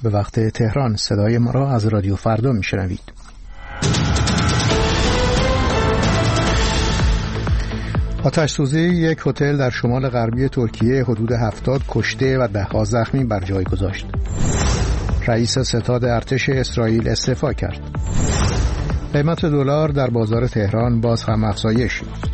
به وقت تهران. صدای ما را از رادیو فردا میشنوید. آتش‌سوزی یک هتل در شمال غربی ترکیه حدود 70 کشته و ده‌ها زخمی بر جای گذاشت. رئیس ستاد ارتش اسرائیل استعفا کرد. قیمت دلار در بازار تهران باز هم افزایش یافت.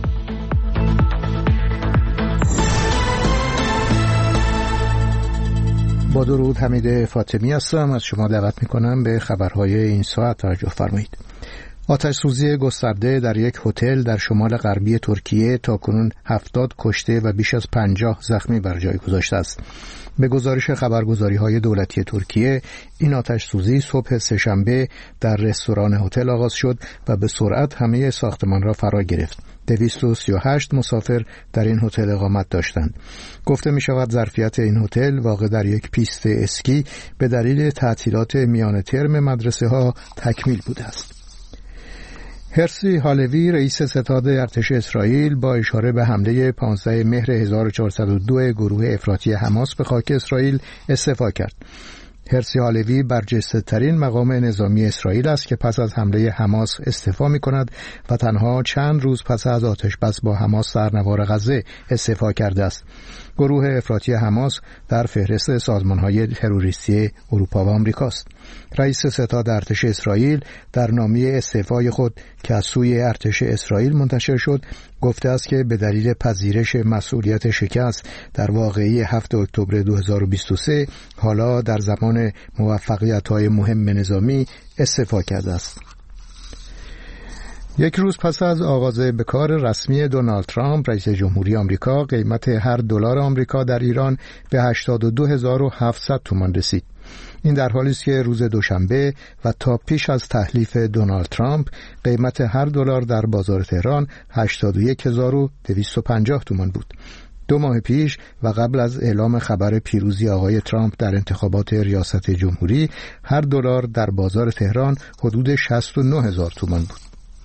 با درود، حمید فاطمی هستم. از شما دعوت می‌کنم به خبرهای این ساعت توجه فرمایید. آتش‌سوزی گسترده در یک هتل در شمال غربی ترکیه تاکنون 70 کشته و بیش از 50 زخمی بر جای گذاشته است. به گزارش خبرگزاری‌های دولتی ترکیه، این آتش‌سوزی صبح سه‌شنبه در رستوران هتل آغاز شد و به سرعت همه ساختمان را فرا گرفت. 238 مسافر در این هتل اقامت داشتند. گفته می شود ظرفیت این هتل واقع در یک پیست اسکی به دلیل تعطیلات میان ترم مدرسه ها تکمیل بوده است. هرسی هالوی، رئیس ستاد ارتش اسرائیل، با اشاره به حمله 15 مهر 1402 گروه افراطی حماس به خاک اسرائیل استعفا کرد. هرسی هالوی برجسته‌ترین مقام نظامی اسرائیل است که پس از حمله حماس استعفا می‌کند و تنها چند روز پس از آتش‌بس با حماس در نوار غزه استعفا کرده است. گروه افراطی حماس در فهرست سازمان‌های تروریستی اروپا و آمریکا است. رئیس ستاد ارتش اسرائیل در نامه استعفای خود که از سوی ارتش اسرائیل منتشر شد گفته است که به دلیل پذیرش مسئولیت شکست در واقعه 7 اکتبر 2023 حالا در زمان موفقیت‌های مهم نظامی استعفا کرده است. یک روز پس از آغاز به کار رسمی دونالد ترامپ رئیس جمهوری آمریکا، قیمت هر دلار آمریکا در ایران به 82700 تومان رسید. این در حالی است که روز دوشنبه و تا پیش از تحلیف دونالد ترامپ قیمت هر دلار در بازار تهران 81250 تومان بود. 2 ماه پیش و قبل از اعلام خبر پیروزی آقای ترامپ در انتخابات ریاست جمهوری، هر دلار در بازار تهران حدود 69000 تومان بود.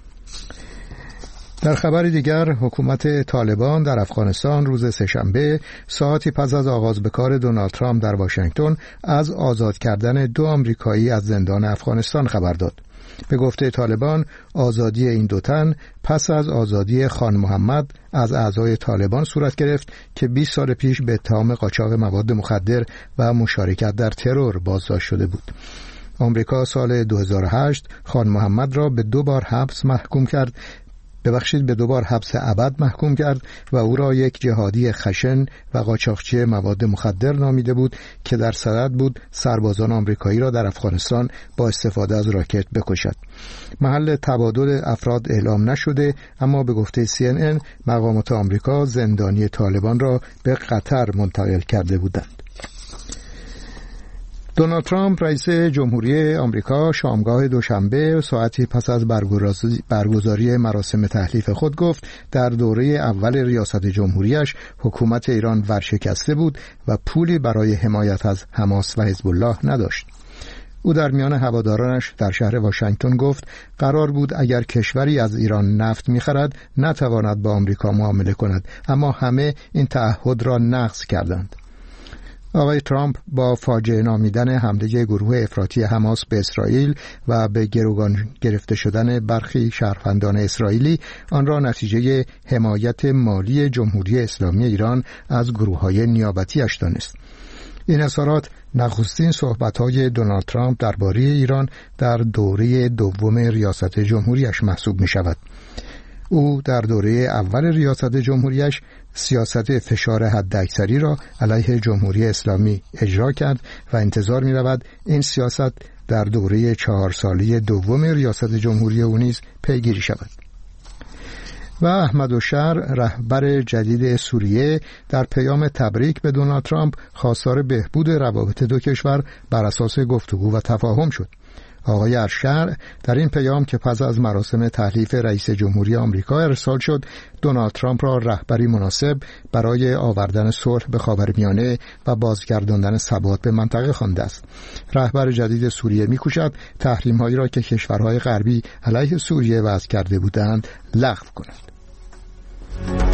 در خبر دیگر، حکومت طالبان در افغانستان روز سه‌شنبه ساعتی پس از آغاز به کار دونالد ترامپ در واشنگتن از آزاد کردن 2 آمریکایی از زندان افغانستان خبر داد. به گفته طالبان، آزادی این 2 تن پس از آزادی خان محمد از اعضای طالبان صورت گرفت که 20 سال پیش به اتهام قاچاق مواد مخدر و مشارکت در ترور بازداشت شده بود. آمریکا سال 2008 خان محمد را به 2 بار حبس به 2 بار حبس ابد محکوم کرد و او را یک جهادی خشن و قاچاقچی مواد مخدر نامیده بود که در صدد بود سربازان آمریکایی را در افغانستان با استفاده از راکت بکشد. محل تبادل افراد اعلام نشده، اما به گفته CNN مقامات آمریکا زندانی طالبان را به قطر منتقل کرده بودند. دونالد ترامپ رئیس جمهوری آمریکا شامگاه دوشنبه ساعتی پس از برگزاری مراسم تحلیف خود گفت در دوره اول ریاست جمهوریش حکومت ایران ورشکسته بود و پولی برای حمایت از حماس و حزب الله نداشت. او در میان هوادارانش در شهر واشنگتن گفت قرار بود اگر کشوری از ایران نفت می‌خرد نتواند با آمریکا معامله کند، اما همه این تعهد را نقض کردند. آقای ترامپ با فاجعه نامیدن حمله گروه افراطی حماس به اسرائیل و به گروگان گرفته شدن برخی شهروندان اسرائیلی آن را نتیجه حمایت مالی جمهوری اسلامی ایران از گروه‌های نیابتی‌اش دانست. این اظهارات نخستین صحبت‌های دونالد ترامپ درباره ایران در دوره دوم ریاست جمهوریش محسوب می‌شود. او در دوره اول ریاست جمهوریش سیاست فشار حداکثری را علیه جمهوری اسلامی اجرا کرد و انتظار می‌رود این سیاست در دوره 4 ساله دوم ریاست جمهوری او نیز پیگیری شود. و احمد الشر، رهبر جدید سوریه، در پیام تبریک به دونالد ترامپ خواستار بهبود روابط 2 کشور بر اساس گفتگو و تفاهم شد. آقای الشر در این پیام که پس از مراسم تحلیف رئیس جمهوری آمریکا ارسال شد، دونالد ترامپ را رهبری مناسب برای آوردن صلح به خاورمیانه و بازگرداندن ثبات به منطقه خوانده است. رهبر جدید سوریه می‌کوشد تحریم‌هایی را که کشورهای غربی علیه سوریه وضع کرده بودند لغو کند.